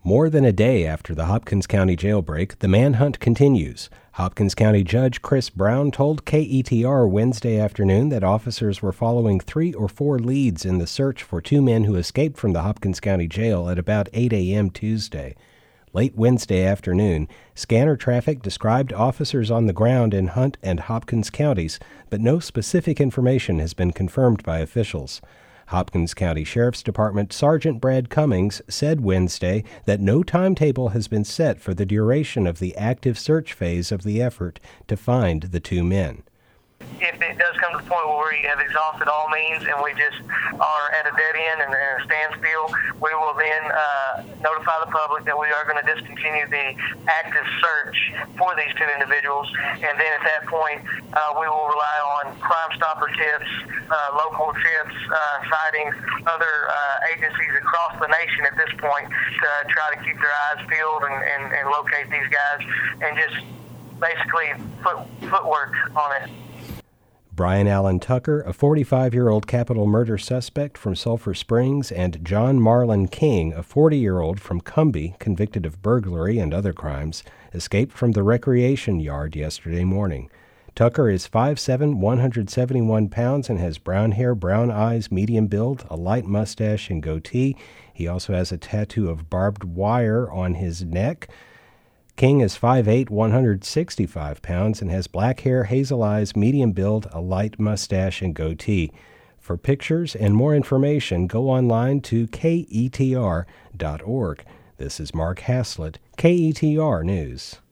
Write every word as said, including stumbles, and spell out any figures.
More than a day after the Hopkins County jailbreak, the manhunt continues. Hopkins County Judge Chris Brown told K E T R Wednesday afternoon that officers were following three or four leads in the search for two men who escaped from the Hopkins County Jail at about eight a.m. Tuesday. Late Wednesday afternoon, scanner traffic described officers on the ground in Hunt and Hopkins counties, but no specific information has been confirmed by officials. Hopkins County Sheriff's Department Sergeant Brad Cummings said Wednesday that no timetable has been set for the duration of the active search phase of the effort to find the two men. If it does come to the point where we have exhausted all means and we just are at a dead end and a standstill, we will then uh, notify the public that we are going to discontinue the active search for these two individuals. And then at that point, uh, we will rely on Crime Stopper tips, uh, local tips, uh, sightings, other uh, agencies across the nation at this point to try to keep their eyes peeled and, and, and locate these guys and just basically put footwork on it. Brian Allen Tucker, a forty-five-year-old capital murder suspect from Sulphur Springs, and John Marlon King, a forty-year-old from Cumbie, convicted of burglary and other crimes, escaped from the recreation yard yesterday morning. Tucker is five foot seven, one hundred seventy-one pounds, and has brown hair, brown eyes, medium build, a light mustache, and goatee. He also has a tattoo of barbed wire on his neck. King is five foot eight, one hundred sixty-five pounds, and has black hair, hazel eyes, medium build, a light mustache, and goatee. For pictures and more information, go online to K E T R dot org. This is Mark Haslett, K E T R News.